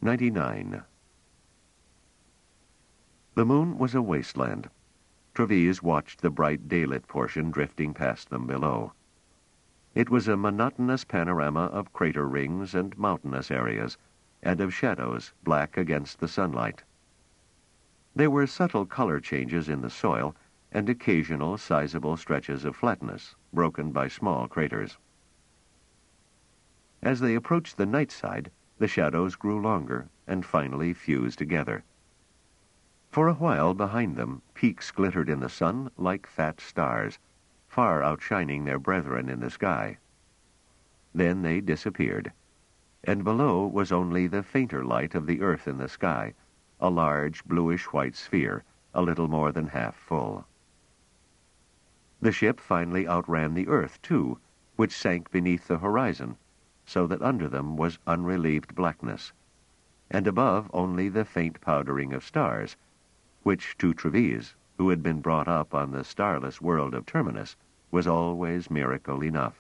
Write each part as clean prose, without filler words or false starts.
99. The moon was a wasteland. Treves watched the bright daylit portion drifting past them below. It was a monotonous panorama of crater rings and mountainous areas, and of shadows black against the sunlight. There were subtle color changes in the soil, and occasional sizable stretches of flatness, broken by small craters. As they approached the night side, the shadows grew longer and finally fused together. For a while behind them, peaks glittered in the sun like fat stars, far outshining their brethren in the sky. Then they disappeared, and below was only the fainter light of the earth in the sky, a large bluish-white sphere, a little more than half full. The ship finally outran the earth, too, which sank beneath the horizon, so that under them was unrelieved blackness, and above only the faint powdering of stars, which to Treves, who had been brought up on the starless world of Terminus, was always miracle enough.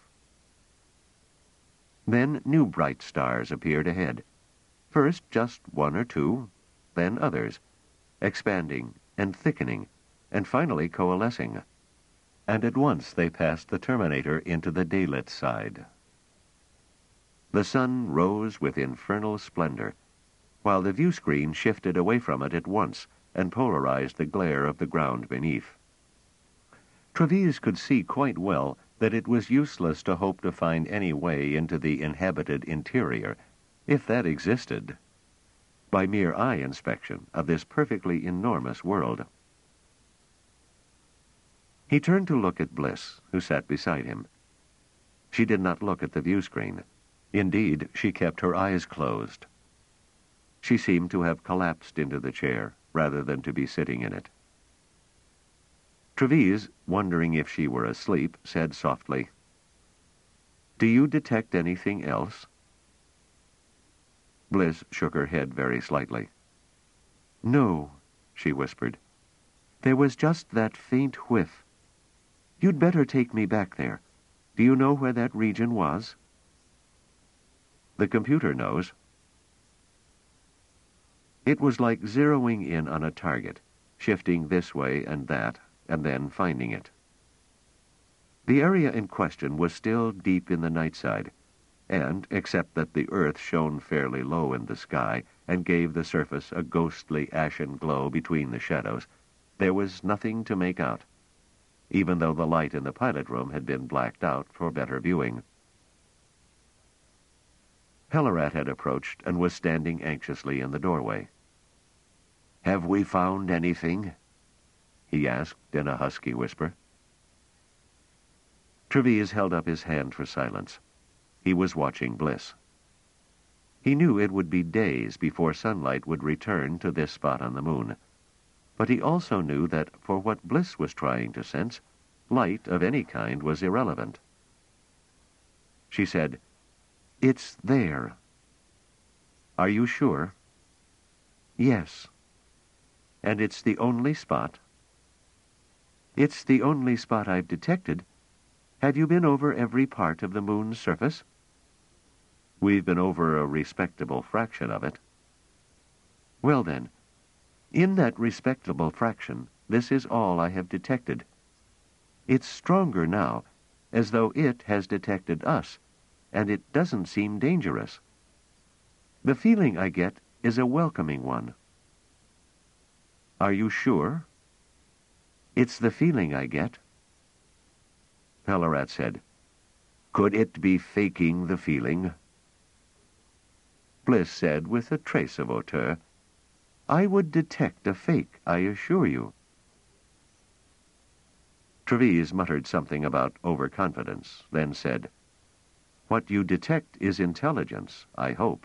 Then new bright stars appeared ahead, first just one or two, then others, expanding and thickening, and finally coalescing, and at once they passed the terminator into the daylit side. The sun rose with infernal splendor, while the view screen shifted away from it at once and polarized the glare of the ground beneath. Treves could see quite well that it was useless to hope to find any way into the inhabited interior, if that existed, by mere eye inspection of this perfectly enormous world. He turned to look at Bliss, who sat beside him. She did not look at the view screen. Indeed, she kept her eyes closed. She seemed to have collapsed into the chair, rather than to be sitting in it. Treves, wondering if she were asleep, said softly, "Do you detect anything else?" Bliss shook her head very slightly. "No," she whispered. "There was just that faint whiff. You'd better take me back there. Do you know where that region was?" "The computer knows." It was like zeroing in on a target, shifting this way and that, and then finding it. The area in question was still deep in the night side, and, except that the earth shone fairly low in the sky and gave the surface a ghostly ashen glow between the shadows, there was nothing to make out, even though the light in the pilot room had been blacked out for better viewing. Hellerat had approached and was standing anxiously in the doorway. "Have we found anything?" he asked in a husky whisper. Treves held up his hand for silence. He was watching Bliss. He knew it would be days before sunlight would return to this spot on the moon, but he also knew that for what Bliss was trying to sense, light of any kind was irrelevant. She said, "It's there." "Are you sure?" "Yes." "And it's the only spot?" "It's the only spot I've detected. Have you been over every part of the moon's surface?" "We've been over a respectable fraction of it." "Well then, in that respectable fraction, this is all I have detected. It's stronger now, as though it has detected us, and it doesn't seem dangerous. The feeling I get is a welcoming one." "Are you sure?" "It's the feeling I get." Hellerat said, "Could it be faking the feeling?" Bliss said with a trace of hauteur, "I would detect a fake, I assure you." Treves muttered something about overconfidence, then said, "What you detect is intelligence, I hope."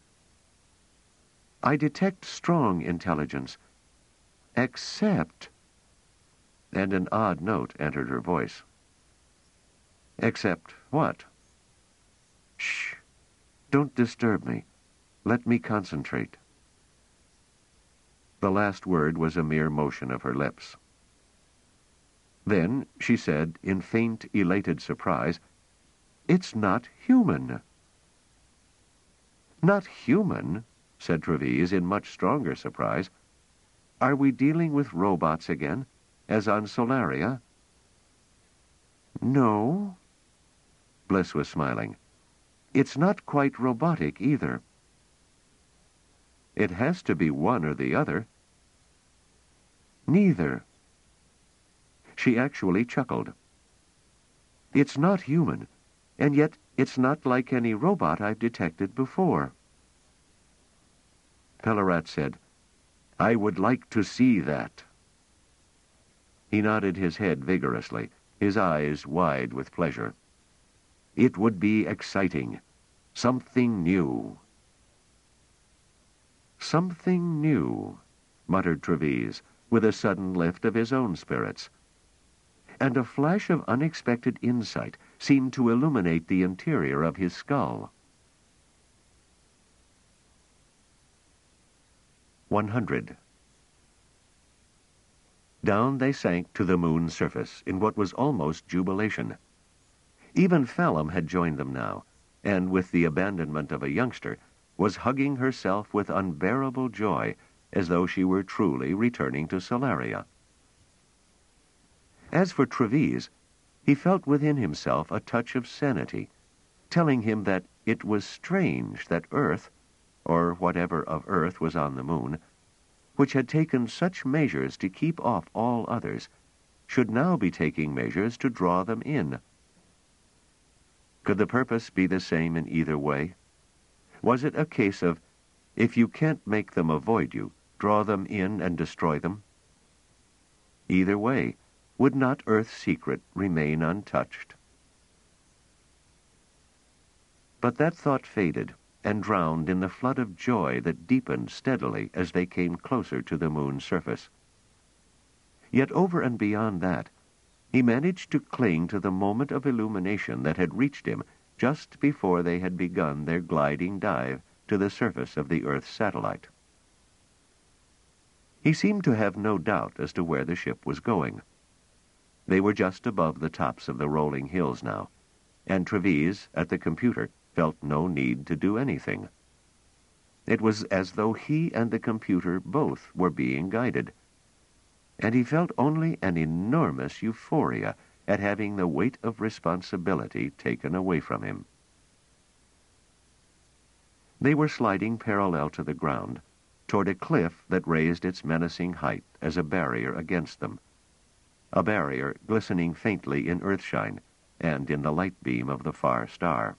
"I detect strong intelligence, except—" and an odd note entered her voice. "Except what?" "Shh! Don't disturb me. Let me concentrate." The last word was a mere motion of her lips. Then she said, in faint, elated surprise, "It's not human." "Not human?" said Treves in much stronger surprise. "Are we dealing with robots again, as on Solaria?" "No." Bliss was smiling. "It's not quite robotic either." "It has to be one or the other." "Neither." She actually chuckled. "It's not human, and yet it's not like any robot I've detected before." Pellarat said, "I would like to see that." He nodded his head vigorously, his eyes wide with pleasure. "It would be exciting. Something new." "Something new," muttered Treves, with a sudden lift of his own spirits. And a flash of unexpected insight seemed to illuminate the interior of his skull. 100. Down they sank to the moon's surface in what was almost jubilation. Even Phelim had joined them now, and with the abandonment of a youngster, was hugging herself with unbearable joy, as though she were truly returning to Solaria. As for Treves, he felt within himself a touch of sanity, telling him that it was strange that Earth, or whatever of Earth was on the moon, which had taken such measures to keep off all others, should now be taking measures to draw them in. Could the purpose be the same in either way? Was it a case of, if you can't make them avoid you, draw them in and destroy them? Either way, would not Earth's secret remain untouched? But that thought faded and drowned in the flood of joy that deepened steadily as they came closer to the moon's surface. Yet over and beyond that, he managed to cling to the moment of illumination that had reached him just before they had begun their gliding dive to the surface of the Earth's satellite. He seemed to have no doubt as to where the ship was going. They were just above the tops of the rolling hills now, and Treves, at the computer, felt no need to do anything. It was as though he and the computer both were being guided, and he felt only an enormous euphoria at having the weight of responsibility taken away from him. They were sliding parallel to the ground, toward a cliff that raised its menacing height as a barrier against them, a barrier glistening faintly in earthshine and in the light beam of the far star.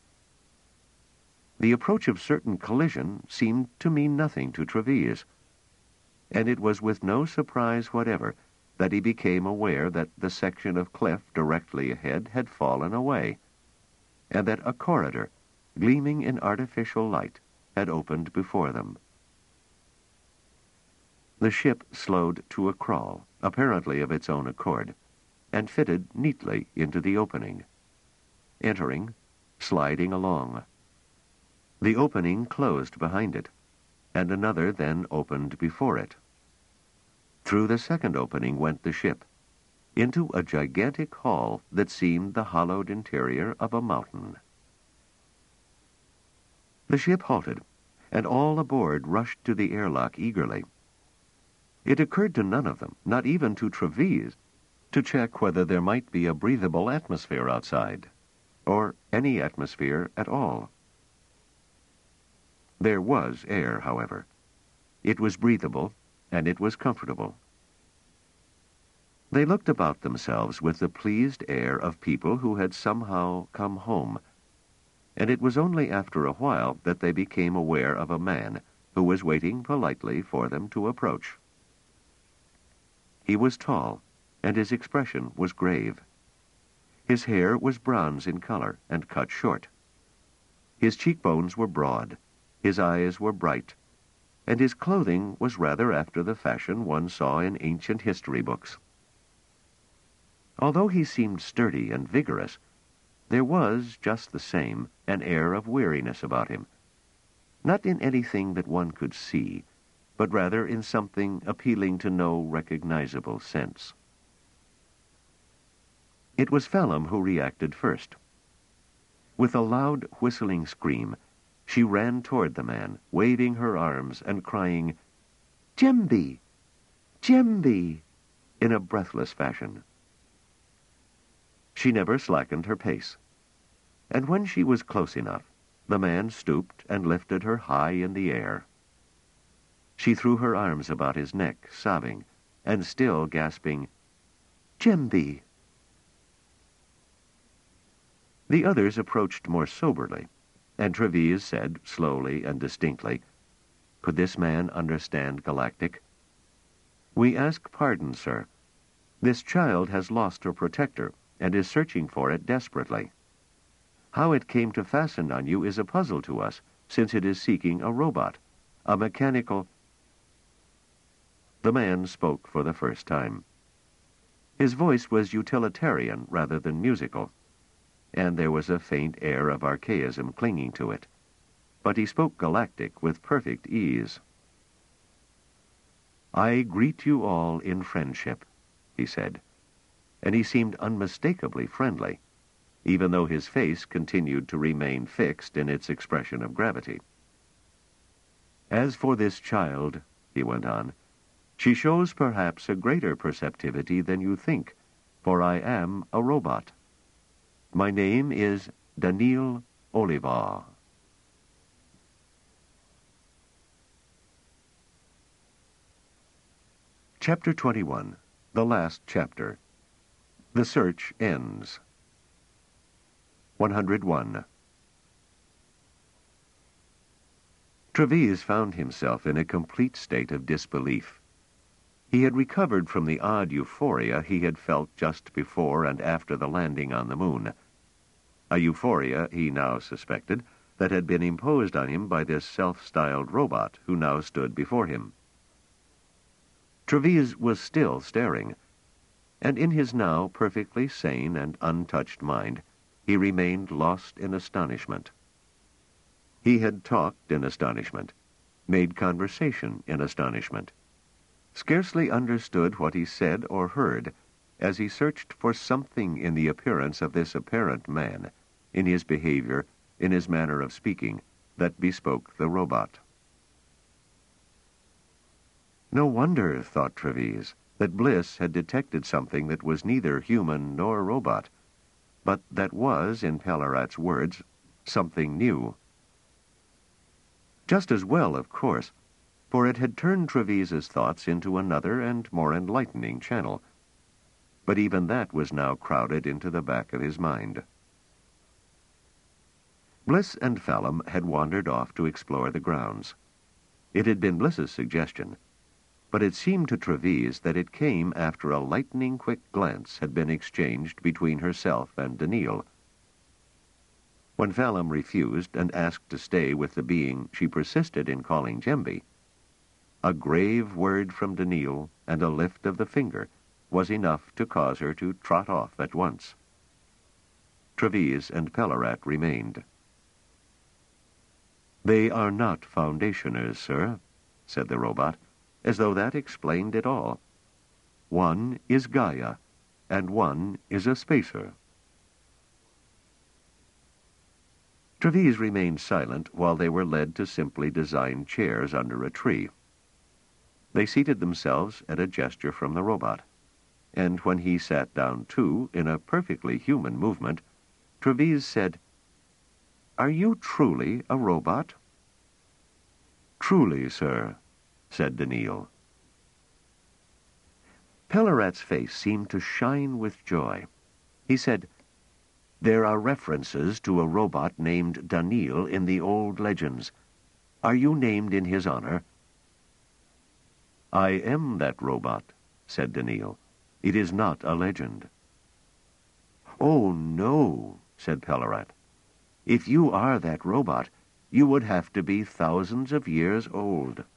The approach of certain collision seemed to mean nothing to Treves, and it was with no surprise whatever that he became aware that the section of cliff directly ahead had fallen away, and that a corridor, gleaming in artificial light, had opened before them. The ship slowed to a crawl, apparently of its own accord, and fitted neatly into the opening. Entering, sliding along. The opening closed behind it, and another then opened before it. Through the second opening went the ship, into a gigantic hall that seemed the hollowed interior of a mountain. The ship halted, and all aboard rushed to the airlock eagerly. It occurred to none of them, not even to Treves, to check whether there might be a breathable atmosphere outside, or any atmosphere at all. There was air, however. It was breathable, and it was comfortable. They looked about themselves with the pleased air of people who had somehow come home, and it was only after a while that they became aware of a man who was waiting politely for them to approach. He was tall, and his expression was grave. His hair was bronze in color and cut short. His cheekbones were broad, his eyes were bright, and his clothing was rather after the fashion one saw in ancient history books. Although he seemed sturdy and vigorous, there was, just the same, an air of weariness about him, not in anything that one could see, but rather in something appealing to no recognizable sense. It was Phelim who reacted first. With a loud, whistling scream, She ran toward the man, waving her arms and crying, "Jemby! Jemby!" in a breathless fashion. She never slackened her pace, and when she was close enough, the man stooped and lifted her high in the air. She threw her arms about his neck, sobbing, and still gasping, "Jemby!" The others approached more soberly, and Treves said slowly and distinctly, "Could this man understand Galactic?" "We ask pardon, sir. This child has lost her protector and is searching for it desperately. How it came to fasten on you is a puzzle to us, since it is seeking a robot, a mechanical—" The man spoke for the first time. His voice was utilitarian rather than musical, and there was a faint air of archaism clinging to it. But he spoke Galactic with perfect ease. "I greet you all in friendship," he said, and he seemed unmistakably friendly, even though his face continued to remain fixed in its expression of gravity. "As for this child," he went on, "she shows perhaps a greater perceptivity than you think, for I am a robot. My name is Danil Olivar." Chapter 21, the last chapter. The search ends. 101. Treves found himself in a complete state of disbelief. He had recovered from the odd euphoria he had felt just before and after the landing on the moon. A euphoria, he now suspected, that had been imposed on him by this self-styled robot who now stood before him. Treves was still staring, and in his now perfectly sane and untouched mind, he remained lost in astonishment. He had talked in astonishment, made conversation in astonishment, scarcely understood what he said or heard, as he searched for something in the appearance of this apparent man, in his behavior, in his manner of speaking, that bespoke the robot. No wonder, thought Treves, that Bliss had detected something that was neither human nor robot, but that was, in Pellerat's words, something new. Just as well, of course, for it had turned Treves's thoughts into another and more enlightening channel. But even that was now crowded into the back of his mind. Bliss and Fallum had wandered off to explore the grounds. It had been Bliss's suggestion, but it seemed to Treves that it came after a lightning-quick glance had been exchanged between herself and Danil. When Fallum refused and asked to stay with the being she persisted in calling Jemby, a grave word from Danil and a lift of the finger was enough to cause her to trot off at once. Treves and Pellerat remained. "They are not Foundationers, sir," said the robot, as though that explained it all. "One is Gaia, and one is a spacer." Treves remained silent while they were led to simply designed chairs under a tree. They seated themselves at a gesture from the robot, and when he sat down too, in a perfectly human movement, Treves said, "Are you truly a robot?" "Truly, sir," said Danil. Pellerat's face seemed to shine with joy. He said, "There are references to a robot named Danil in the old legends. Are you named in his honor?" "I am that robot," said Danil. "It is not a legend." "Oh, no," said Pellerat. "If you are that robot, you would have to be thousands of years old."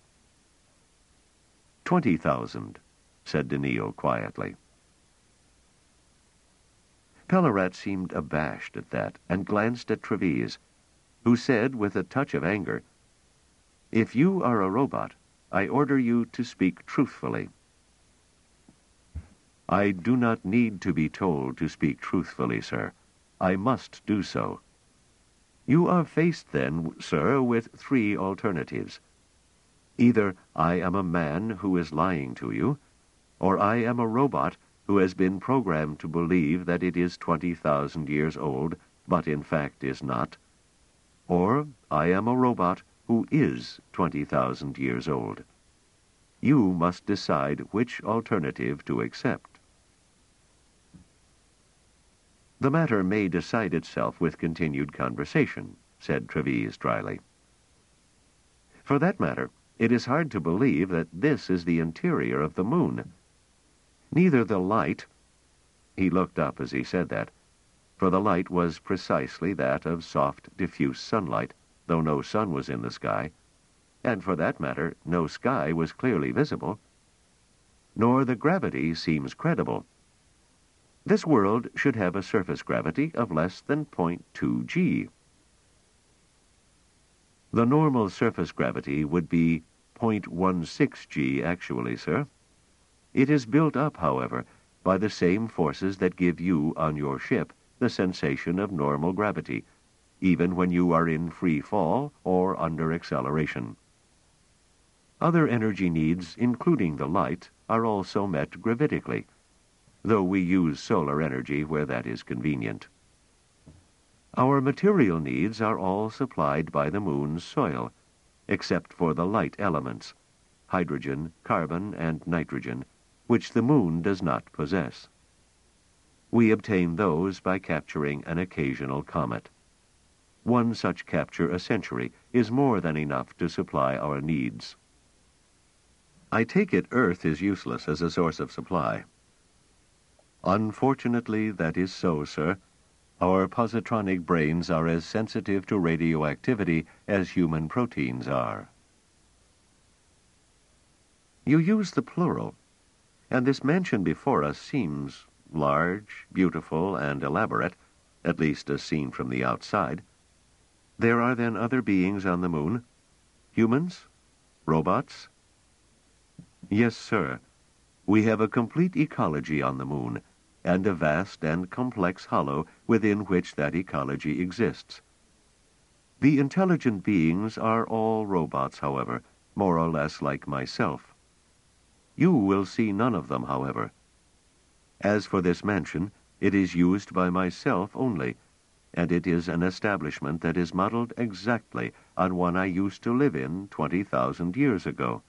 20,000, said Danil quietly. Pellerat seemed abashed at that and glanced at Treves, who said with a touch of anger, "If you are a robot, I order you to speak truthfully." "I do not need to be told to speak truthfully, sir. I must do so." You are faced then, sir, with three alternatives. Either I am a man who is lying to you, or I am a robot who has been programmed to believe that it is 20,000 years old, but in fact is not, or I am a robot who is 20,000 years old. You must decide which alternative to accept. The matter may decide itself with continued conversation, said Treves dryly. For that matter, it is hard to believe that this is the interior of the moon. Neither the light— He looked up as he said that, for the light was precisely that of soft, diffuse sunlight, though no sun was in the sky, and for that matter, no sky was clearly visible. Nor the gravity seems credible. This world should have a surface gravity of less than 0.2 g. The normal surface gravity would be 0.16 g actually, sir. It is built up, however, by the same forces that give you, on your ship, the sensation of normal gravity, even when you are in free fall or under acceleration. Other energy needs, including the light, are also met gravitically, though we use solar energy where that is convenient. Our material needs are all supplied by the moon's soil, except for the light elements, hydrogen, carbon, and nitrogen, which the moon does not possess. We obtain those by capturing an occasional comet. One such capture a century is more than enough to supply our needs. I take it Earth is useless as a source of supply. Unfortunately, that is so, sir. Our positronic brains are as sensitive to radioactivity as human proteins are. You use the plural, and this mansion before us seems large, beautiful, and elaborate, at least as seen from the outside. There are then other beings on the moon? Humans? Robots? Yes, sir. We have a complete ecology on the moon, and a vast and complex hollow within which that ecology exists. The intelligent beings are all robots, however, more or less like myself. You will see none of them, however. As for this mansion, it is used by myself only, and it is an establishment that is modeled exactly on one I used to live in 20,000 years ago.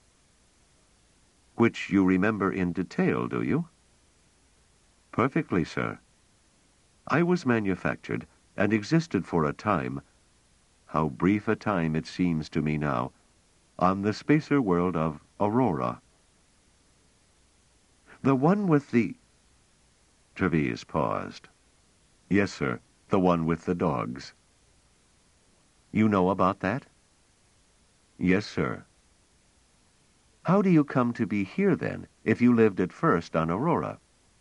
Which you remember in detail, do you? Perfectly, sir. I was manufactured and existed for a time, how brief a time it seems to me now, on the spacer world of Aurora. The one with the— Treves paused. Yes, sir, the one with the dogs. You know about that? Yes, sir. How do you come to be here, then, if you lived at first on Aurora?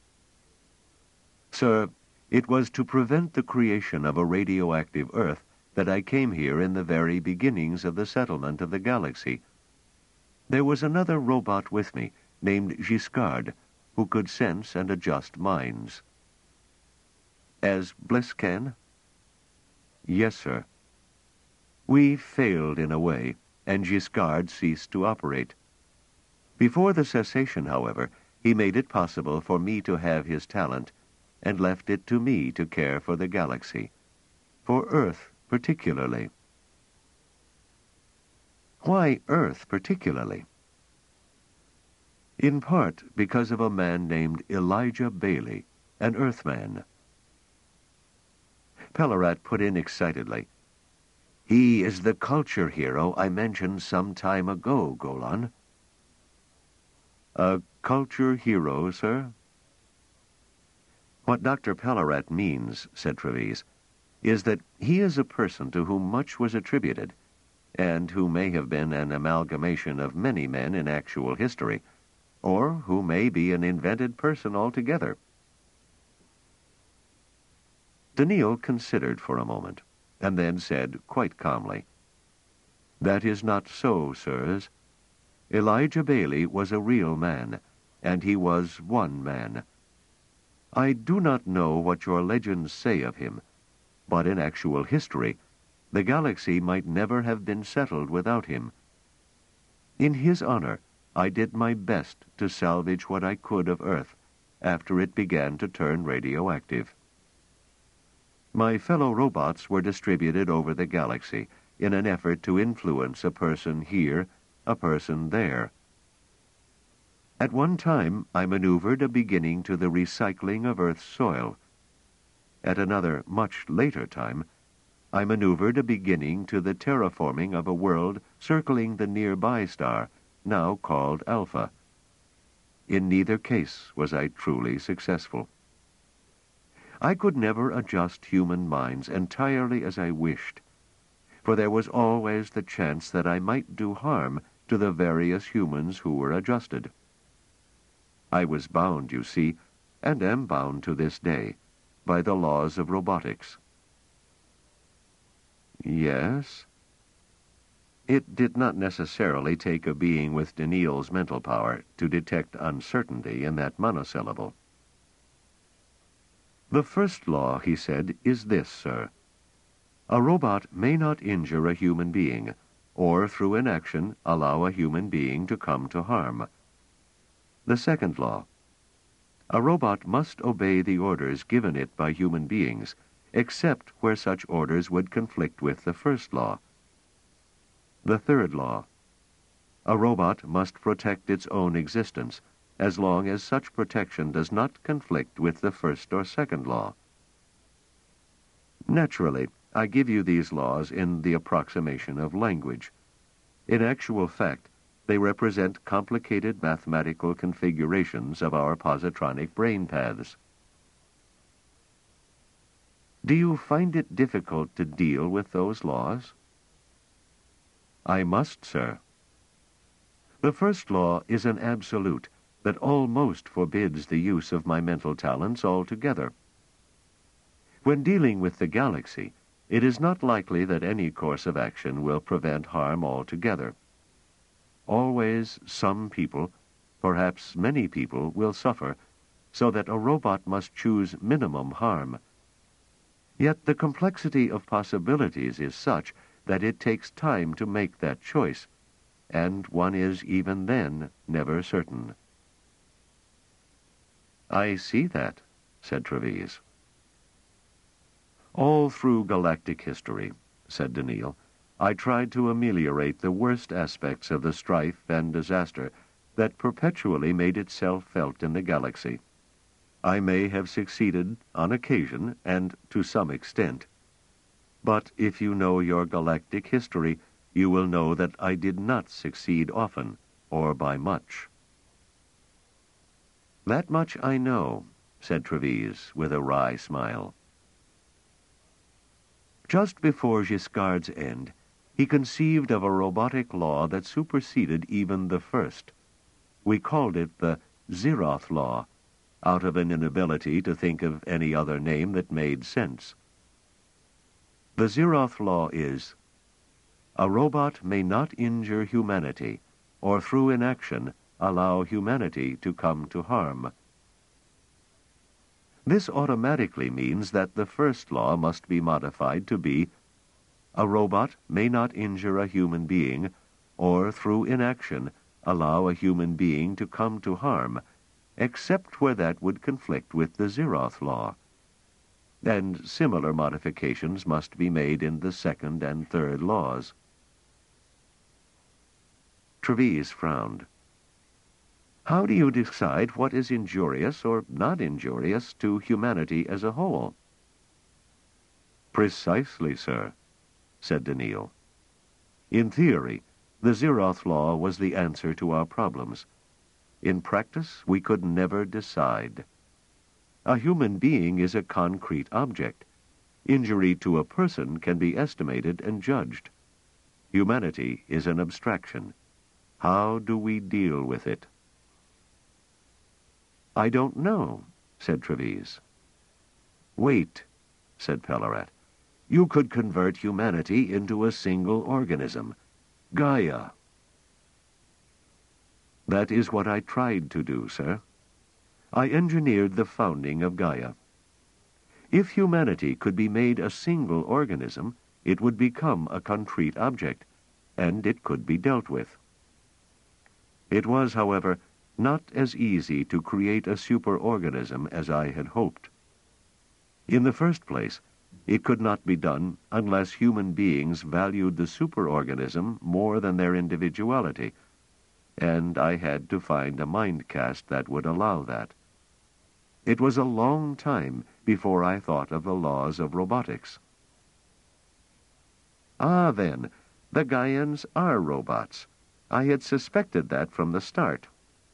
Sir, it was to prevent the creation of a radioactive Earth that I came here in the very beginnings of the settlement of the galaxy. There was another robot with me, named Giscard, who could sense and adjust minds. As Bliss can? Yes, sir. We failed in a way, and Giscard ceased to operate. Before the cessation, however, he made it possible for me to have his talent, and left it to me to care for the galaxy, for Earth particularly. Why Earth particularly? In part because of a man named Elijah Bailey, an Earthman. Pellerat put in excitedly, He is the culture hero I mentioned some time ago, Golan. A culture hero, sir? What Dr. Pellerat means, said Treves, is that he is a person to whom much was attributed, and who may have been an amalgamation of many men in actual history, or who may be an invented person altogether. Daniil considered for a moment, and then said quite calmly, That is not so, sirs. Elijah Bailey was a real man, and he was one man. I do not know what your legends say of him, but in actual history The galaxy might never have been settled without him. In his honor, I did my best to salvage what I could of Earth after it began to turn radioactive. My fellow robots were distributed over the galaxy in an effort to influence a person here, a person there. At one time, I maneuvered a beginning to the recycling of Earth's soil. At another, much later time, I maneuvered a beginning to the terraforming of a world circling the nearby star, now called Alpha. In neither case was I truly successful. I could never adjust human minds entirely as I wished, for there was always the chance that I might do harm to the various humans who were adjusted. I was bound, you see, and am bound to this day, by the laws of robotics. Yes? It did not necessarily take a being with Daniil's mental power to detect uncertainty in that monosyllable. The first law, he said, is this, sir. A robot may not injure a human being, or through inaction allow a human being to come to harm. The second law. A robot must obey the orders given it by human beings, except where such orders would conflict with the first law. The third law. A robot must protect its own existence, as long as such protection does not conflict with the first or second law. Naturally, I give you these laws in the approximation of language. In actual fact, they represent complicated mathematical configurations of our positronic brain paths. Do you find it difficult to deal with those laws? I must, sir. The first law is an absolute that almost forbids the use of my mental talents altogether. When dealing with the galaxy, it is not likely that any course of action will prevent harm altogether. Always some people, perhaps many people, will suffer, so that a robot must choose minimum harm. Yet the complexity of possibilities is such that it takes time to make that choice, and one is even then never certain. I see that, said Treves. All through galactic history, said Daniil, I tried to ameliorate the worst aspects of the strife and disaster that perpetually made itself felt in the galaxy. I may have succeeded on occasion and to some extent. But if you know your galactic history, you will know that I did not succeed often, or by much. That much I know, said Treves with a wry smile. Just before Giscard's end, he conceived of a robotic law that superseded even the first. We called it the Zeroth Law, out of an inability to think of any other name that made sense. The Zeroth Law is, a robot may not injure humanity, or through inaction allow humanity to come to harm. This automatically means that the first law must be modified to be, a robot may not injure a human being, or through inaction allow a human being to come to harm, except where that would conflict with the Zeroth Law. And similar modifications must be made in the second and third laws. Treves frowned. How do you decide what is injurious or not injurious to humanity as a whole? Precisely, sir, said Daniil. In theory, the Zeroth Law was the answer to our problems. In practice, we could never decide. A human being is a concrete object. Injury to a person can be estimated and judged. Humanity is an abstraction. How do we deal with it? I don't know, said Treves. Wait, said Pellerat. You could convert humanity into a single organism, Gaia. That is what I tried to do, sir. I engineered the founding of Gaia. If humanity could be made a single organism, it would become a concrete object, and it could be dealt with. It was, however, not as easy to create a superorganism as I had hoped. In the first place, it could not be done unless human beings valued the superorganism more than their individuality, and I had to find a mind cast that would allow that. It was a long time before I thought of the laws of robotics. Ah, then, the Gaians are robots. I had suspected that from the start.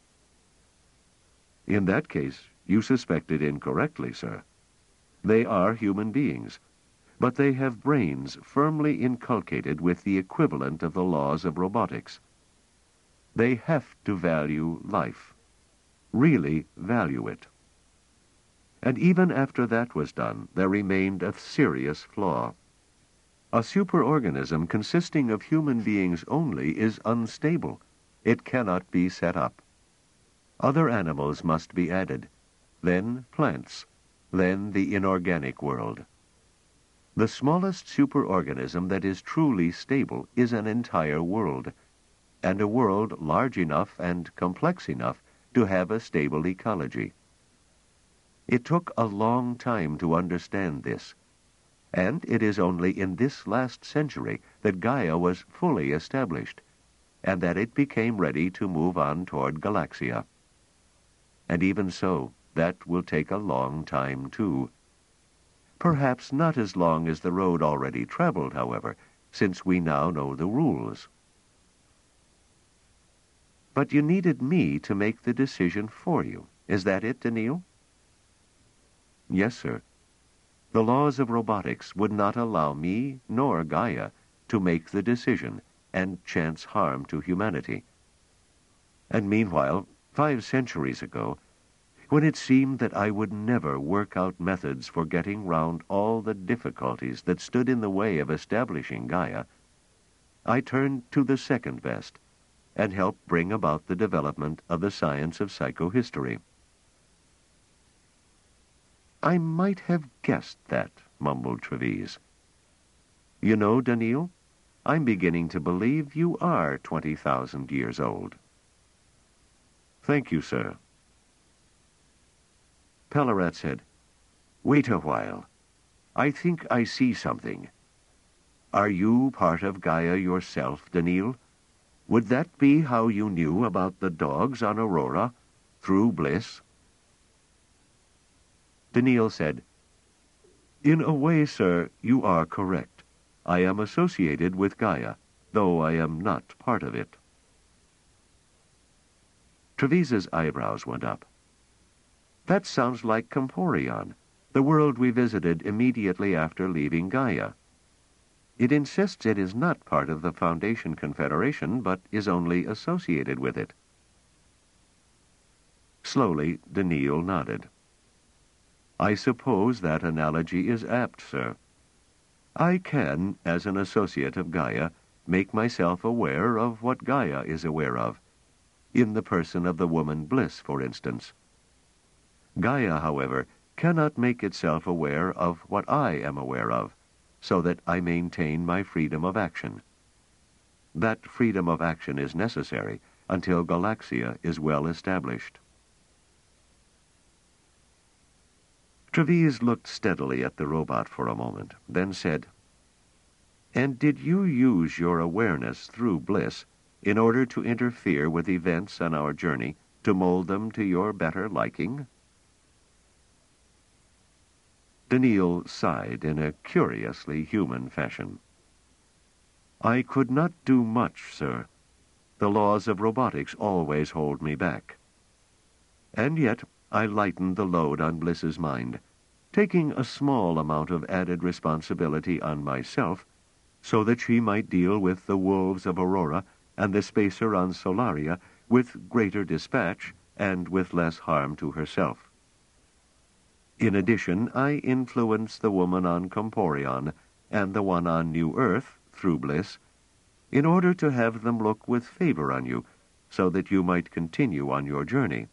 In that case, you suspected incorrectly, sir. They are human beings, but they have brains firmly inculcated with the equivalent of the laws of robotics. They have to value life, really value it. And even after that was done, there remained a serious flaw. A superorganism consisting of human beings only is unstable. It cannot be set up. Other animals must be added, then plants, then the inorganic world. The smallest superorganism that is truly stable is an entire world, and a world large enough and complex enough to have a stable ecology. It took a long time to understand this, and it is only in this last century that Gaia was fully established, and that it became ready to move on toward Galaxia. And even so, that will take a long time too. Perhaps not as long as the road already traveled, however, since we now know the rules. But you needed me to make the decision for you. Is that it, Daniil? Yes, sir. The laws of robotics would not allow me nor Gaia to make the decision and chance harm to humanity. And meanwhile, 5 centuries ago, when it seemed that I would never work out methods for getting round all the difficulties that stood in the way of establishing Gaia, I turned to the second best and helped bring about the development of the science of psychohistory. I might have guessed that, mumbled Treves. You know, Daniil, I'm beginning to believe you are 20,000 years old. Thank you, sir. Pellarat said, Wait a while. I think I see something. Are you part of Gaia yourself, Daniil? Would that be how you knew about the dogs on Aurora, through Bliss? Daniil said, In a way, sir, you are correct. I am associated with Gaia, though I am not part of it. Treves's eyebrows went up. That sounds like Comporion, the world we visited immediately after leaving Gaia. It insists it is not part of the Foundation Confederation, but is only associated with it. Slowly, Daniil nodded. I suppose that analogy is apt, sir. I can, as an associate of Gaia, make myself aware of what Gaia is aware of, in the person of the woman Bliss, for instance. Gaia, however, cannot make itself aware of what I am aware of, so that I maintain my freedom of action. That freedom of action is necessary until Galaxia is well established. Treves looked steadily at the robot for a moment, then said, And did you use your awareness through Bliss in order to interfere with events on our journey, to mold them to your better liking? Daniil sighed in a curiously human fashion. I could not do much, sir. The laws of robotics always hold me back. And yet I lightened the load on Bliss's mind, taking a small amount of added responsibility on myself, so that she might deal with the wolves of Aurora and the spacer on Solaria with greater dispatch and with less harm to herself. In addition, I influenced the woman on Comporion and the one on New Earth, through Bliss, in order to have them look with favor on you, so that you might continue on your journey.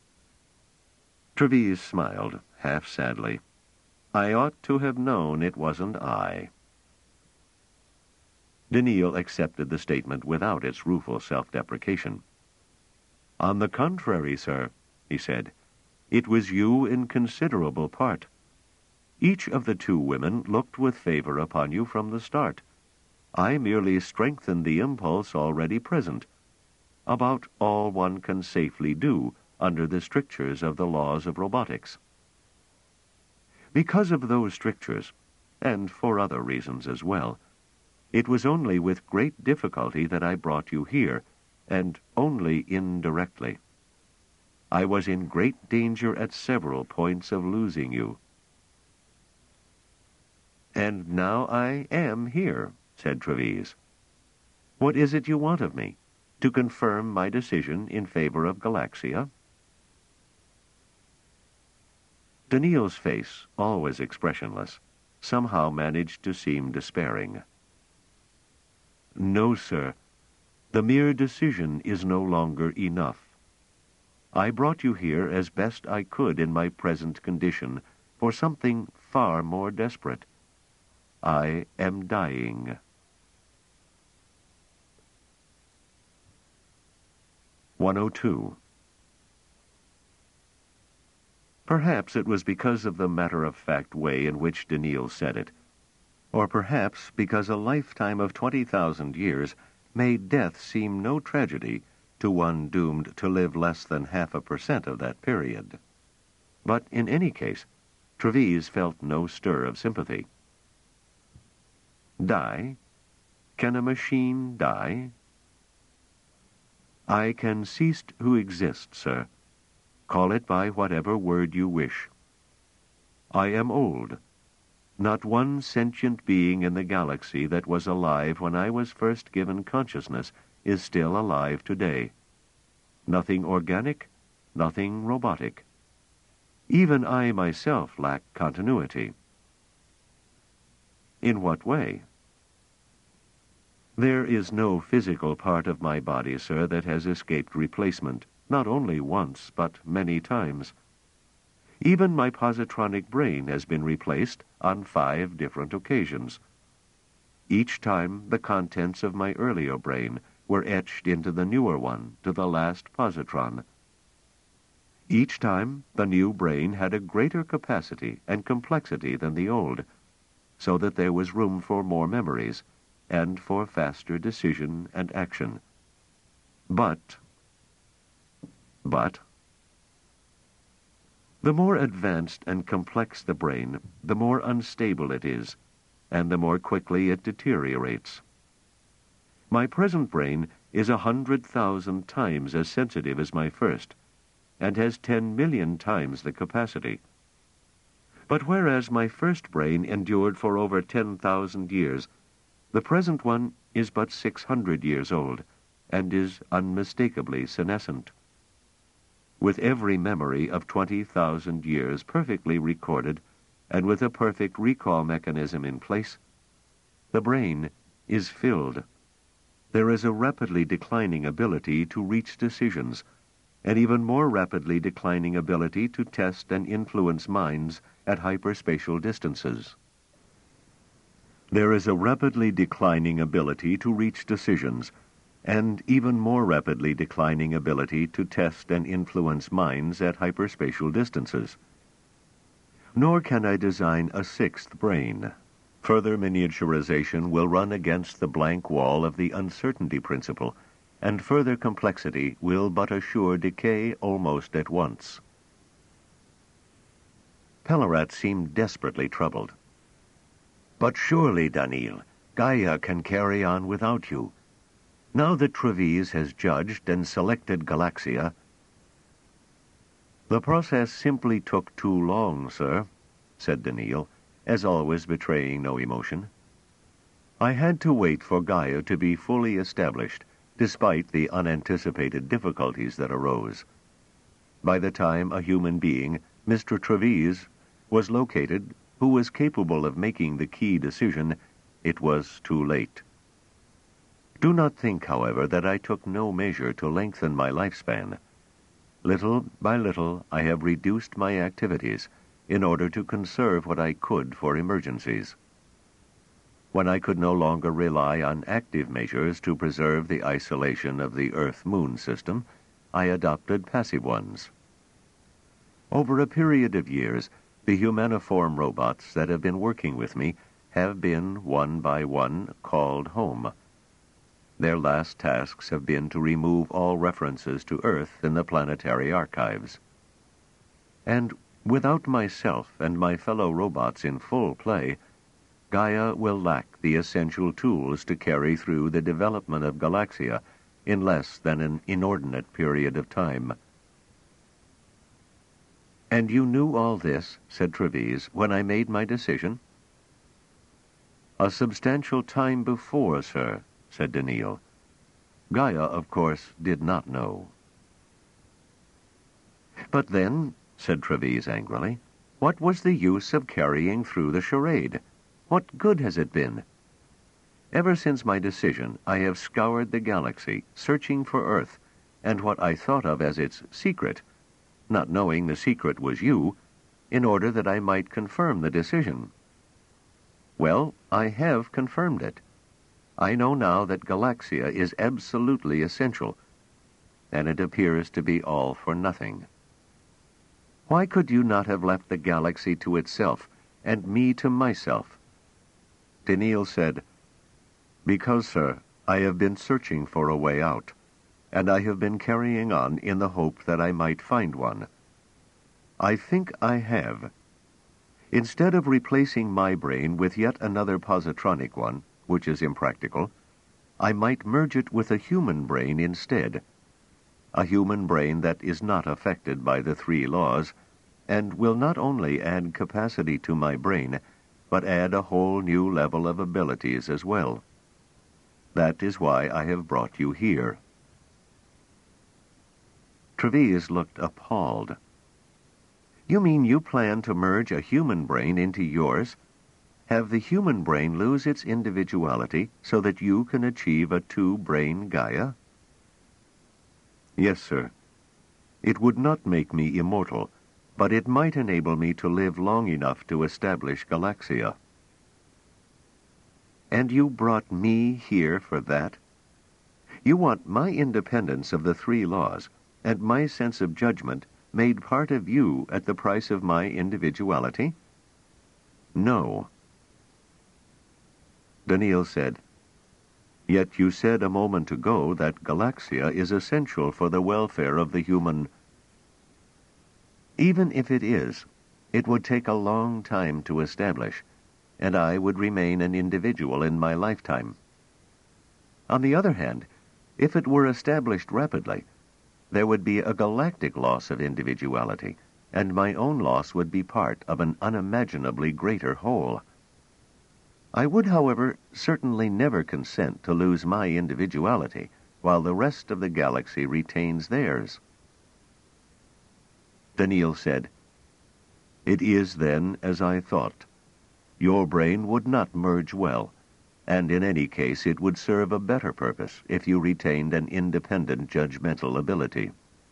Treves smiled, half sadly. I ought to have known it wasn't I. Daneel accepted the statement without its rueful self-deprecation. "On the contrary, sir," he said, "it was you in considerable part. Each of the two women looked with favor upon you from the start. I merely strengthened the impulse already present, about all one can safely do under the strictures of the laws of robotics. Because of those strictures, and for other reasons as well, it was only with great difficulty that I brought you here, and only indirectly. I was in great danger at several points of losing you." "And now I am here," said Treves. "What is it you want of me? To confirm my decision in favor of Galaxia?" Daneel's face, always expressionless, somehow managed to seem despairing. "No, sir. The mere decision is no longer enough. I brought you here as best I could in my present condition for something far more desperate. I am dying." 102. Perhaps it was because of the matter-of-fact way in which Daneel said it, or perhaps because a lifetime of 20,000 years made death seem no tragedy to one doomed to live less than 0.5% of that period. But in any case, Treves felt no stir of sympathy. Die? Can a machine die? "I can cease to exist, sir. Call it by whatever word you wish. I am old. Not one sentient being in the galaxy that was alive when I was first given consciousness is still alive today. Nothing organic, nothing robotic. Even I myself lack continuity." "In what way?" "There is no physical part of my body, sir, that has escaped replacement, not only once, but many times. Even my positronic brain has been replaced on 5 different occasions. Each time the contents of my earlier brain were etched into the newer one, to the last positron. Each time the new brain had a greater capacity and complexity than the old, so that there was room for more memories, and for faster decision and action. But the more advanced and complex the brain, the more unstable it is, and the more quickly it deteriorates. My present brain is 100,000 times as sensitive as my first, and has 10 million times the capacity. But whereas my first brain endured for over 10,000 years, the present one is but 600 years old, and is unmistakably senescent. With every memory of 20,000 years perfectly recorded, and with a perfect recall mechanism in place, the brain is filled. There is a rapidly declining ability to reach decisions, and even more rapidly declining ability to test and influence minds at hyperspatial distances. There is a rapidly declining ability to reach decisions, and even more rapidly declining ability to test and influence minds at hyperspatial distances. Nor can I design a 6th brain. Further miniaturization will run against the blank wall of the uncertainty principle, and further complexity will but assure decay almost at once." Pellerat seemed desperately troubled. "But surely, Daneel, Gaia can carry on without you. Now that Treves has judged and selected Galaxia—" "The process simply took too long, sir," said Daneel, as always betraying no emotion. "I had to wait for Gaia to be fully established, despite the unanticipated difficulties that arose. By the time a human being, Mr. Treves, was located who was capable of making the key decision, it was too late. Do not think, however, that I took no measure to lengthen my lifespan. Little by little I have reduced my activities in order to conserve what I could for emergencies." When I could no longer rely on active measures to preserve the isolation of the Earth-Moon system, I adopted passive ones. Over a period of years, the humaniform robots that have been working with me have been, one by one, called home. Their last tasks have been to remove all references to Earth in the planetary archives. And without myself and my fellow robots in full play, Gaia will lack the essential tools to carry through the development of Galaxia in less than an inordinate period of time. "And you knew all this," said Treves, "when I made my decision?" "A substantial time before, sir," said Daniil. Gaia, of course, did not know. "But then," said Treves angrily, "what was the use of carrying through the charade? What good has it been? Ever since my decision, I have scoured the galaxy, searching for Earth, and what I thought of as its secret, not knowing the secret was you, in order that I might confirm the decision. Well, I have confirmed it. I know now that Galaxia is absolutely essential, and it appears to be all for nothing. Why could you not have left the galaxy to itself, and me to myself?" Daniil said, "Because, sir, I have been searching for a way out, and I have been carrying on in the hope that I might find one. I think I have. Instead of replacing my brain with yet another positronic one, which is impractical, I might merge it with a human brain instead, a human brain that is not affected by the three laws, and will not only add capacity to my brain, but add a whole new level of abilities as well. That is why I have brought you here." Treves looked appalled. "You mean you plan to merge a human brain into yours? Have the human brain lose its individuality so that you can achieve a two-brain Gaia?" "Yes, sir. It would not make me immortal, but it might enable me to live long enough to establish Galaxia." "And you brought me here for that? You want my independence of the three laws, and my sense of judgment made part of you at the price of my individuality?" "No." Daniil said, "Yet you said a moment ago that Galaxia is essential for the welfare of the human—" "Even if it is, it would take a long time to establish, and I would remain an individual in my lifetime. On the other hand, if it were established rapidly, there would be a galactic loss of individuality, and my own loss would be part of an unimaginably greater whole. I would, however, certainly never consent to lose my individuality, while the rest of the galaxy retains theirs." Daniil said, "It is then as I thought. Your brain would not merge well, and in any case it would serve a better purpose if you retained an independent judgmental ability."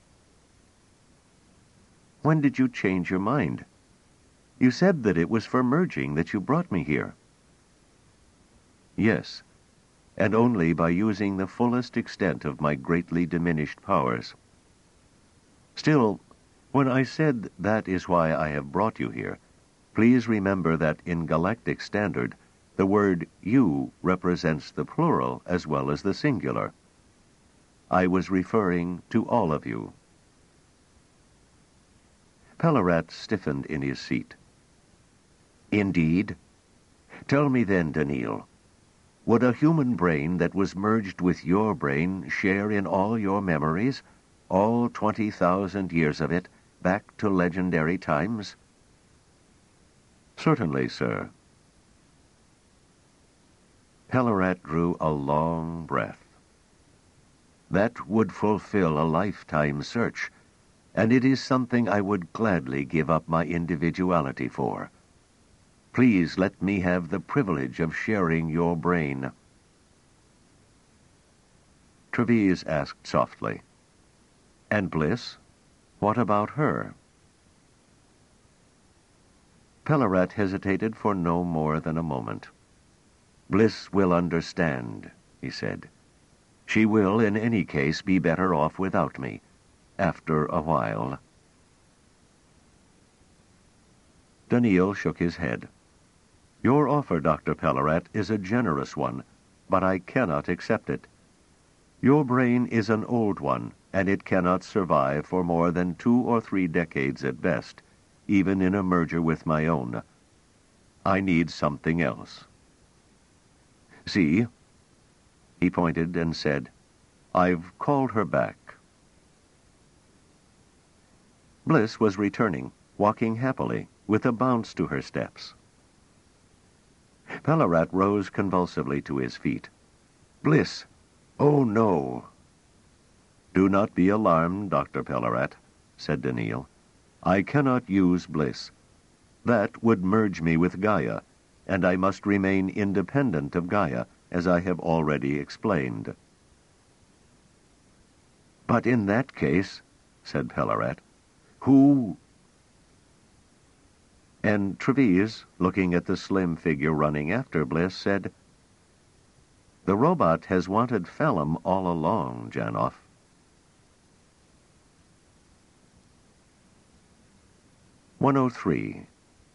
"When did you change your mind? You said that it was for merging that you brought me here." "Yes, and only by using the fullest extent of my greatly diminished powers. Still, when I said that is why I have brought you here, please remember that in galactic standard, the word you represents the plural as well as the singular. I was referring to all of you." Pellerat stiffened in his seat. "Indeed? Tell me then, Daniil, would a human brain that was merged with your brain share in all your memories, all 20,000 years of it, back to legendary times?" "Certainly, sir." Pellerat drew a long breath. "That would fulfill a lifetime search, and it is something I would gladly give up my individuality for. Please let me have the privilege of sharing your brain." Treves asked softly, "And Bliss? What about her?" Pellerat hesitated for no more than a moment. "Bliss will understand," he said. "She will, in any case, be better off without me, after a while." Daniil shook his head. "Your offer, Dr. Pellerat, is a generous one, but I cannot accept it. Your brain is an old one, and it cannot survive for more than 2 or 3 decades at best, even in a merger with my own. I need something else. See," he pointed and said, "I've called her back." Bliss was returning, walking happily, with a bounce to her steps. Pellerat rose convulsively to his feet. "Bliss! Oh, no!" "Do not be alarmed, Dr. Pellerat," said Daniil. "I cannot use Bliss. That would merge me with Gaia, and I must remain independent of Gaia, as I have already explained." "But in that case," said Pellerat, "who—" And Treves, looking at the slim figure running after Bliss, said, "The robot has wanted Phelim all along, Janov." 103.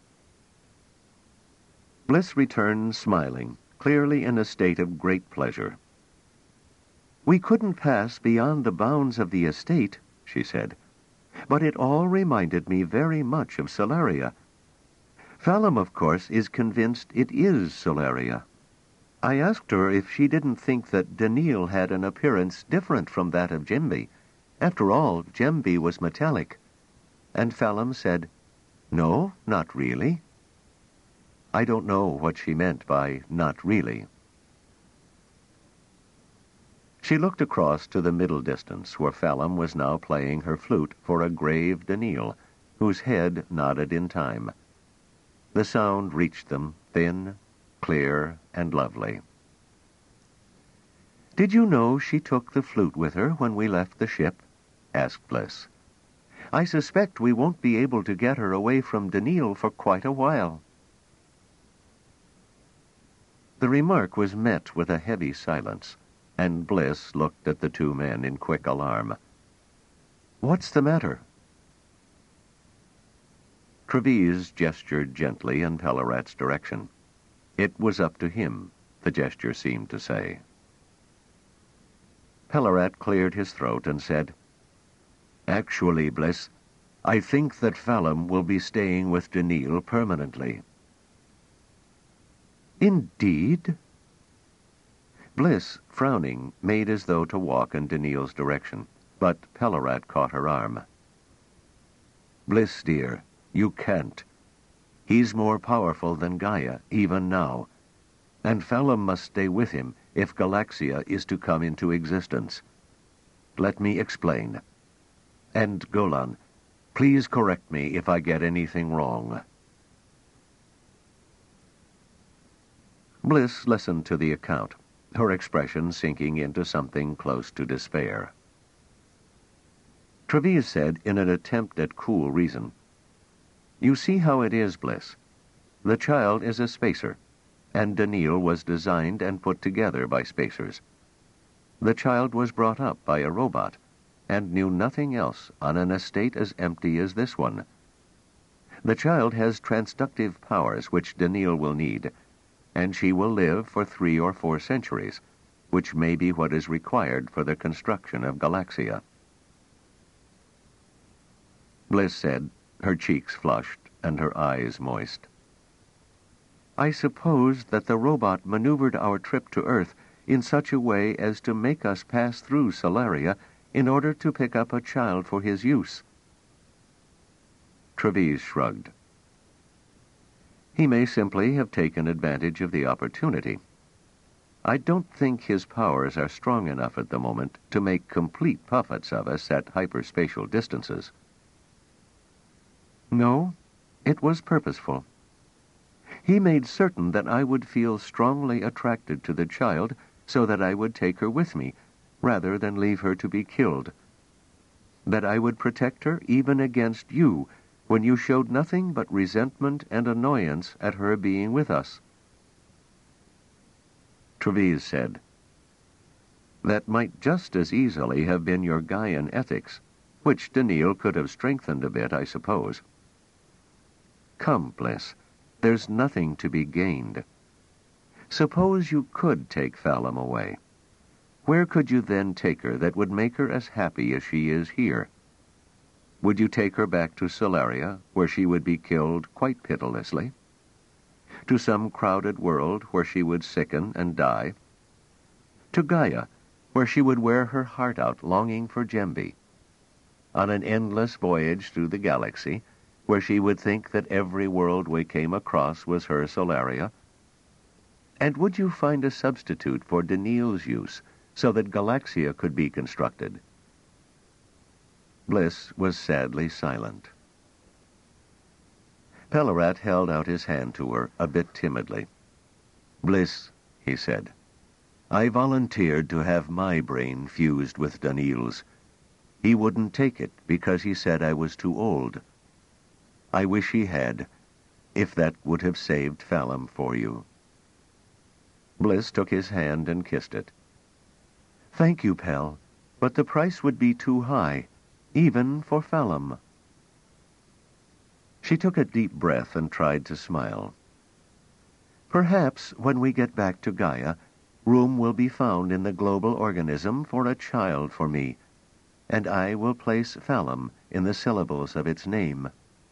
Bliss returned smiling, clearly in a state of great pleasure. "We couldn't pass beyond the bounds of the estate," she said, "but it all reminded me very much of Solaria. Phelim, of course, is convinced it is Solaria. I asked her if she didn't think that Daniil had an appearance different from that of Jembi. After all, Jembi was metallic. And Phelim said, 'No, not really.' I don't know what she meant by 'not really.'" She looked across to the middle distance, where Phelim was now playing her flute for a grave Daniil, whose head nodded in time. The sound reached them, thin, clear, and lovely. "Did you know she took the flute with her when we left the ship?" asked Bliss. "I suspect we won't be able to get her away from Daniil for quite a while." The remark was met with a heavy silence, and Bliss looked at the 2 men in quick alarm. "What's the matter?" Treves gestured gently in Pellerat's direction. It was up to him, the gesture seemed to say. Pellerat cleared his throat and said, "Actually, Bliss, I think that Phelim will be staying with Daniil permanently." "Indeed?" Bliss, frowning, made as though to walk in Daniil's direction, but Pellerat caught her arm. "Bliss, dear, you can't. He's more powerful than Gaia, even now, and Phelim must stay with him if Galaxia is to come into existence. Let me explain. And Golan, please correct me if I get anything wrong." Bliss listened to the account, her expression sinking into something close to despair. Treves said, in an attempt at cool reason, "You see how it is, Bliss. The child is a spacer, and Daniil was designed and put together by spacers. The child was brought up by a robot, and knew nothing else on an estate as empty as this one. The child has transductive powers which Daniil will need, and she will live for 3 or 4 centuries, which may be what is required for the construction of Galaxia." Bliss said, her cheeks flushed and her eyes moist, "I suppose that the robot maneuvered our trip to Earth in such a way as to make us pass through Solaria in order to pick up a child for his use." Treves shrugged. "He may simply have taken advantage of the opportunity. I don't think his powers are strong enough at the moment to make complete puppets of us at hyperspatial distances." "No, it was purposeful. He made certain that I would feel strongly attracted to the child so that I would take her with me, rather than leave her to be killed. That I would protect her even against you, when you showed nothing but resentment and annoyance at her being with us." Treves said, "That might just as easily have been your Gaian ethics, which Daneel could have strengthened a bit, I suppose." "Come, Bliss, there's nothing to be gained. Suppose you could take Phelim away. Where could you then take her that would make her as happy as she is here? Would you take her back to Solaria, where she would be killed quite pitilessly? To some crowded world where she would sicken and die? To Gaia, where she would wear her heart out longing for Gembi? On an endless voyage through the galaxy, where she would think that every world we came across was her Solaria? And would you find a substitute for Daneel's use, so that Galaxia could be constructed?" Bliss was sadly silent. Pellerat held out his hand to her, a bit timidly. "Bliss," he said, "I volunteered to have my brain fused with Daneel's. He wouldn't take it because he said I was too old. I wish he had, if that would have saved Phelim for you." Bliss took his hand and kissed it. "Thank you, Pel, but the price would be too high, even for Phelim." She took a deep breath and tried to smile. "Perhaps when we get back to Gaia, room will be found in the global organism for a child for me, and I will place Phelim in the syllables of its name."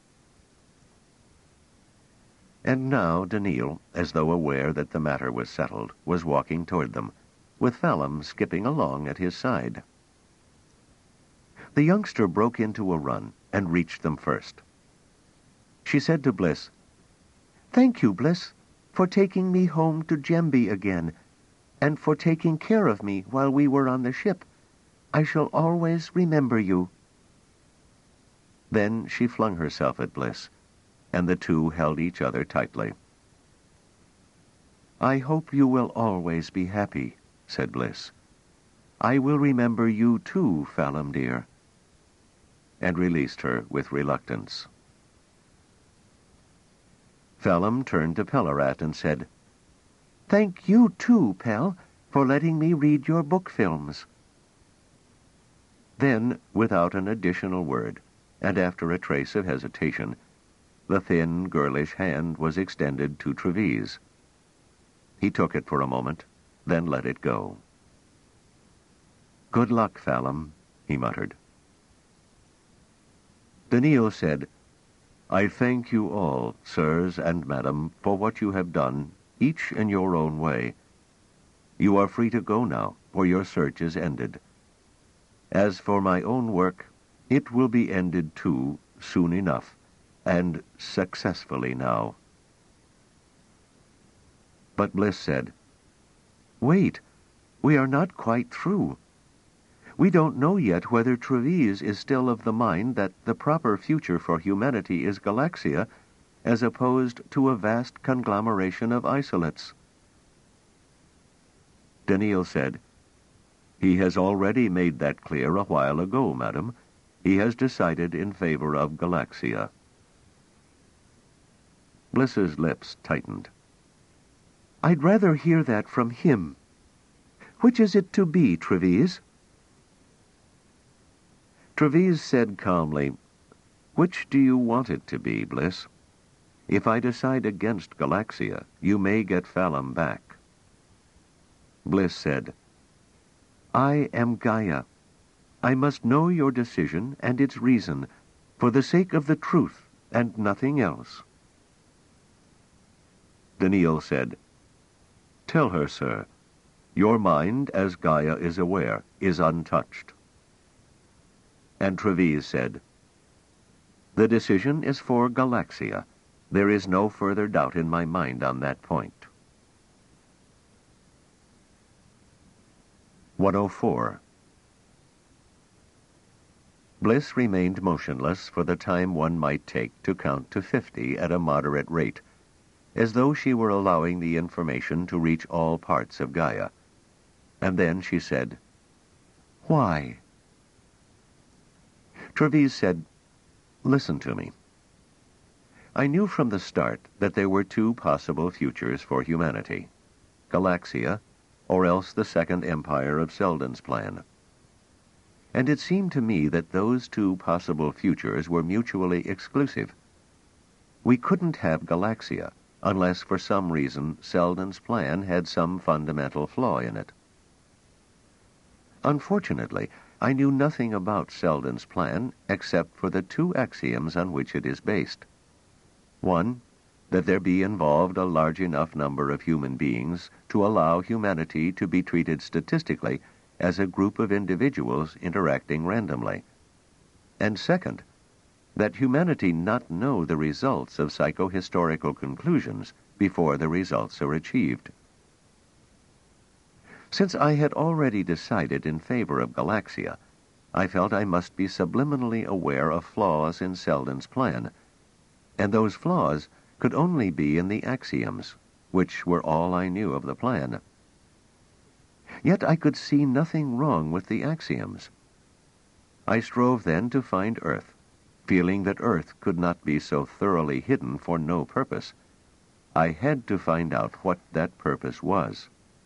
And now Daneel, as though aware that the matter was settled, was walking toward them, with Phelim skipping along at his side. The youngster broke into a run and reached them first. She said to Bliss, "Thank you, Bliss, for taking me home to Gembi again, and for taking care of me while we were on the ship. I shall always remember you." Then she flung herself at Bliss, and the two held each other tightly. "I hope you will always be happy," said Bliss. "I will remember you too, Phelim dear," and released her with reluctance. Phelim turned to Pellerat and said, "Thank you too, Pel, for letting me read your book films." Then, without an additional word, and after a trace of hesitation, the thin, girlish hand was extended to Treves. He took it for a moment, then let it go. "Good luck, Phelim," he muttered. Daneel said, "I thank you all, sirs and madam, for what you have done, each in your own way. You are free to go now, for your search is ended. As for my own work, it will be ended too, soon enough, and successfully now." But Bliss said, "Wait, we are not quite through. We don't know yet whether Treves is still of the mind that the proper future for humanity is Galaxia, as opposed to a vast conglomeration of isolates." Daneel said, "He has already made that clear a while ago, madam. He has decided in favor of Galaxia." Bliss's lips tightened. "I'd rather hear that from him. Which is it to be, Treves?" Treves said calmly, "Which do you want it to be, Bliss? If I decide against Galaxia, you may get Phelim back." Bliss said, "I am Gaia. I must know your decision and its reason, for the sake of the truth and nothing else." Daneel said, "Tell her, sir, your mind, as Gaia is aware, is untouched." And Treves said, "The decision is for Galaxia. There is no further doubt in my mind on that point." 104. Bliss remained motionless for the time one might take to count to 50 at a moderate rate, as though she were allowing the information to reach all parts of Gaia. And then she said, "Why?" Treves said, "Listen to me. I knew from the start that there were two possible futures for humanity, Galaxia or else the Second Empire of Selden's plan. And it seemed to me that those two possible futures were mutually exclusive. We couldn't have Galaxia unless for some reason Selden's plan had some fundamental flaw in it. Unfortunately, I knew nothing about Selden's plan except for the two axioms on which it is based. One, that there be involved a large enough number of human beings to allow humanity to be treated statistically as a group of individuals interacting randomly. And second, that humanity not know the results of psychohistorical conclusions before the results are achieved. Since I had already decided in favor of Galaxia, I felt I must be subliminally aware of flaws in Selden's plan, and those flaws could only be in the axioms, which were all I knew of the plan. Yet I could see nothing wrong with the axioms. I strove then to find Earth, feeling that Earth could not be so thoroughly hidden for no purpose. I had to find out what that purpose was.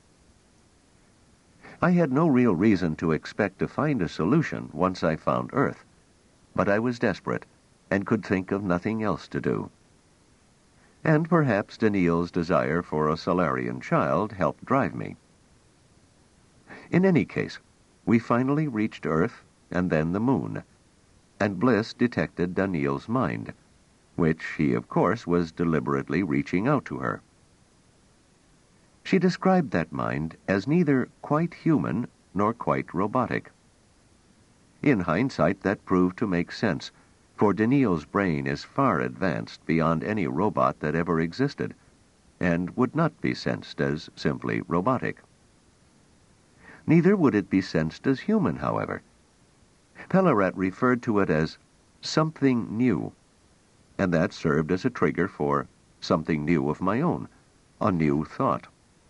I had no real reason to expect to find a solution once I found Earth, but I was desperate and could think of nothing else to do. And perhaps Daniil's desire for a Solarian child helped drive me. In any case, we finally reached Earth and then the Moon, and Bliss detected Daniil's mind, which he, of course, was deliberately reaching out to her. She described that mind as neither quite human nor quite robotic. In hindsight, that proved to make sense, for Daniil's brain is far advanced beyond any robot that ever existed, and would not be sensed as simply robotic. Neither would it be sensed as human, however. Pellarat referred to it as something new, and that served as a trigger for something new of my own, a new thought.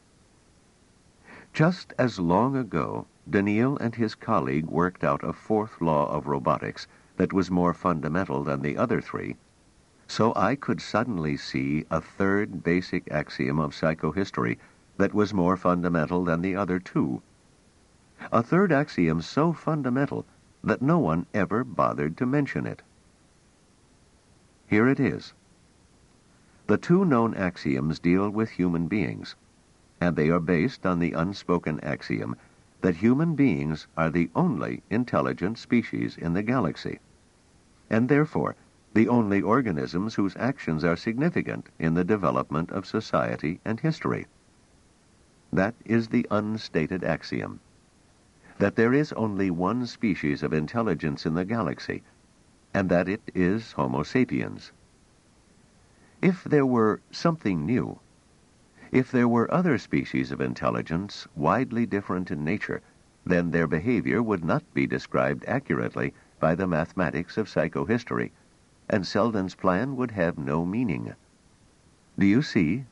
Just as long ago, Daniil and his colleague worked out a fourth law of robotics that was more fundamental than the other three, so I could suddenly see a third basic axiom of psychohistory that was more fundamental than the other two. A third axiom so fundamental that no one ever bothered to mention it. Here it is. The two known axioms deal with human beings, and they are based on the unspoken axiom that human beings are the only intelligent species in the galaxy, and therefore the only organisms whose actions are significant in the development of society and history. That is the unstated axiom, that there is only one species of intelligence in the galaxy, and that it is Homo sapiens. If there were something new, if there were other species of intelligence widely different in nature, then their behavior would not be described accurately by the mathematics of psychohistory, and Selden's plan would have no meaning. Do you see?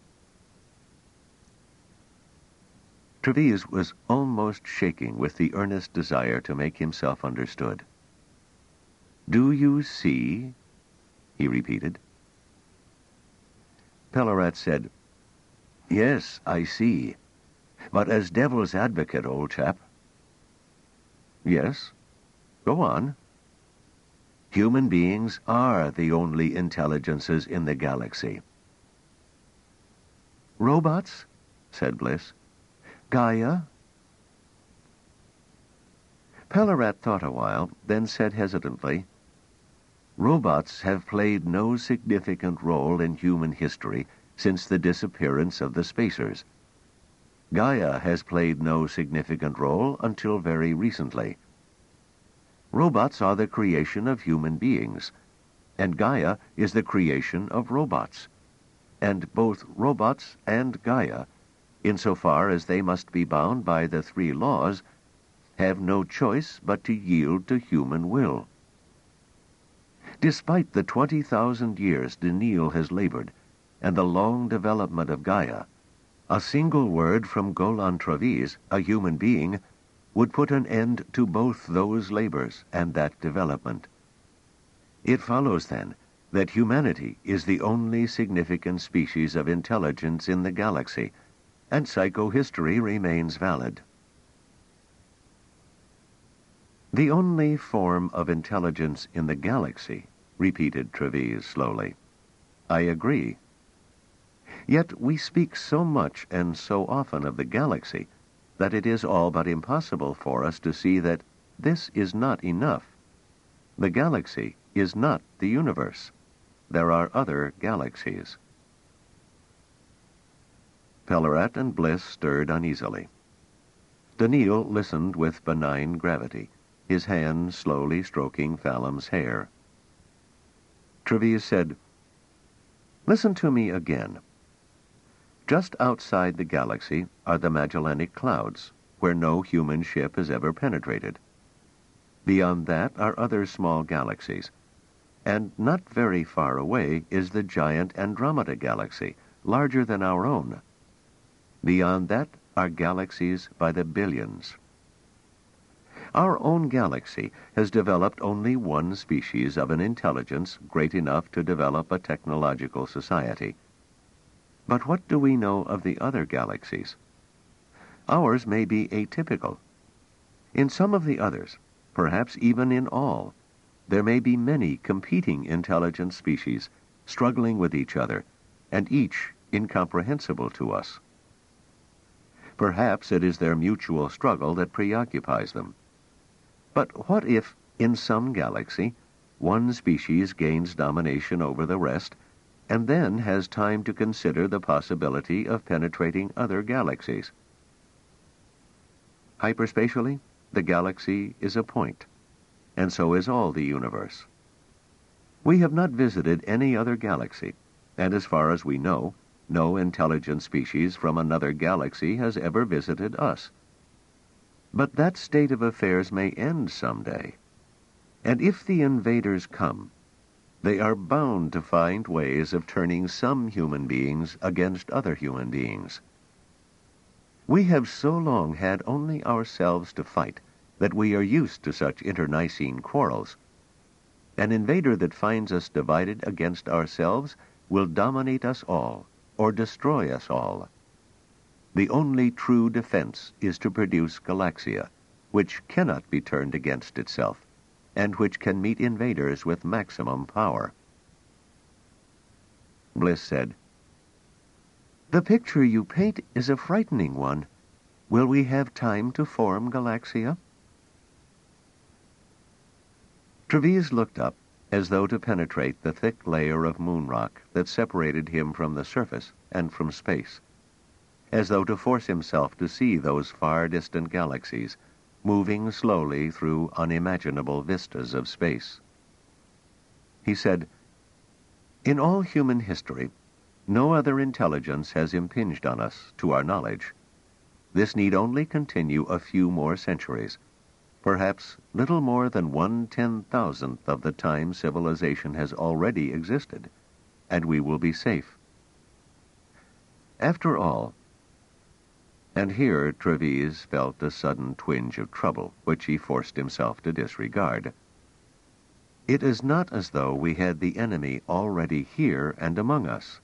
Treves was almost shaking with the earnest desire to make himself understood. "Do you see?" he repeated. Pellarat said, "Yes, I see. But as devil's advocate, old chap." "Yes? Go on." "Human beings are the only intelligences in the galaxy." "Robots?" said Bliss. "Gaia?" Pellarat thought a while, then said hesitantly, "Robots have played no significant role in human history since the disappearance of the Spacers. Gaia has played no significant role until very recently. Robots are the creation of human beings, and Gaia is the creation of robots. And both robots and Gaia, insofar as they must be bound by the three laws, have no choice but to yield to human will. Despite the 20,000 years Daniil has labored, and the long development of Gaia, a single word from Golan Treves, a human being, would put an end to both those labors and that development. It follows, then, that humanity is the only significant species of intelligence in the galaxy, and psychohistory remains valid. The only form of intelligence in the galaxy, repeated Treves slowly. I agree. Yet we speak so much and so often of the galaxy that it is all but impossible for us to see that this is not enough. The galaxy is not the universe. There are other galaxies. Pellarat and Bliss stirred uneasily. Daneel listened with benign gravity, his hand slowly stroking Phalem's hair. Treves said, Listen to me again. Just outside the galaxy are the Magellanic Clouds, where no human ship has ever penetrated. Beyond that are other small galaxies, and not very far away is the giant Andromeda Galaxy, larger than our own. Beyond that are galaxies by the billions. Our own galaxy has developed only one species of an intelligence great enough to develop a technological society. But what do we know of the other galaxies? Ours may be atypical. In some of the others, perhaps even in all, there may be many competing intelligent species struggling with each other, and each incomprehensible to us. Perhaps it is their mutual struggle that preoccupies them. But what if, in some galaxy, one species gains domination over the rest, and then has time to consider the possibility of penetrating other galaxies? Hyperspatially, the galaxy is a point, and so is all the universe. We have not visited any other galaxy, and as far as we know, no intelligent species from another galaxy has ever visited us. But that state of affairs may end someday, and if the invaders come, they are bound to find ways of turning some human beings against other human beings. We have so long had only ourselves to fight that we are used to such internecine quarrels. An invader that finds us divided against ourselves will dominate us all, or destroy us all. The only true defense is to produce Galaxia, which cannot be turned against itself, and which can meet invaders with maximum power. Bliss said, The picture you paint is a frightening one. Will we have time to form Galaxia? Treves looked up, as though to penetrate the thick layer of moon rock that separated him from the surface and from space, as though to force himself to see those far-distant galaxies moving slowly through unimaginable vistas of space. He said, In all human history, no other intelligence has impinged on us, to our knowledge. This need only continue a few more centuries, perhaps little more than 1/10,000th of the time civilization has already existed, and we will be safe. After all, and here Treves felt a sudden twinge of trouble, which he forced himself to disregard. It is not as though we had the enemy already here and among us.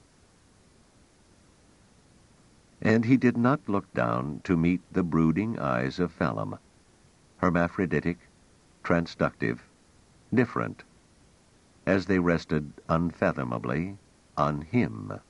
And he did not look down to meet the brooding eyes of Phalem, hermaphroditic, transductive, different, as they rested unfathomably on him.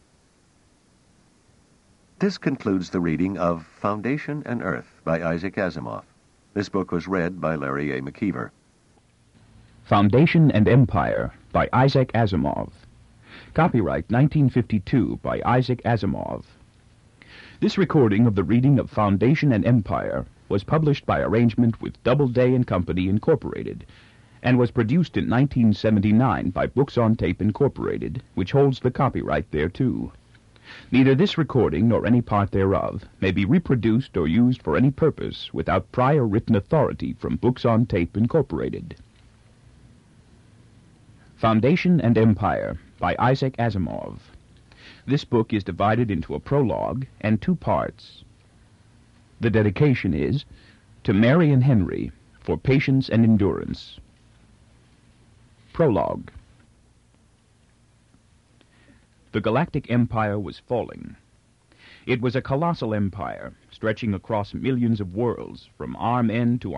This concludes the reading of Foundation and Earth by Isaac Asimov. This book was read by Larry A. McKeever. Foundation and Empire by Isaac Asimov. Copyright 1952 by Isaac Asimov. This recording of the reading of Foundation and Empire was published by arrangement with Doubleday and Company, Incorporated, and was produced in 1979 by Books on Tape, Incorporated, which holds the copyright thereto. Neither this recording nor any part thereof may be reproduced or used for any purpose without prior written authority from Books on Tape, Incorporated. Foundation and Empire by Isaac Asimov. This book is divided into a prologue and 2 parts. The dedication is to Mary and Henry for patience and endurance. Prologue. The Galactic Empire was falling. It was a colossal empire, stretching across millions of worlds, from arm end to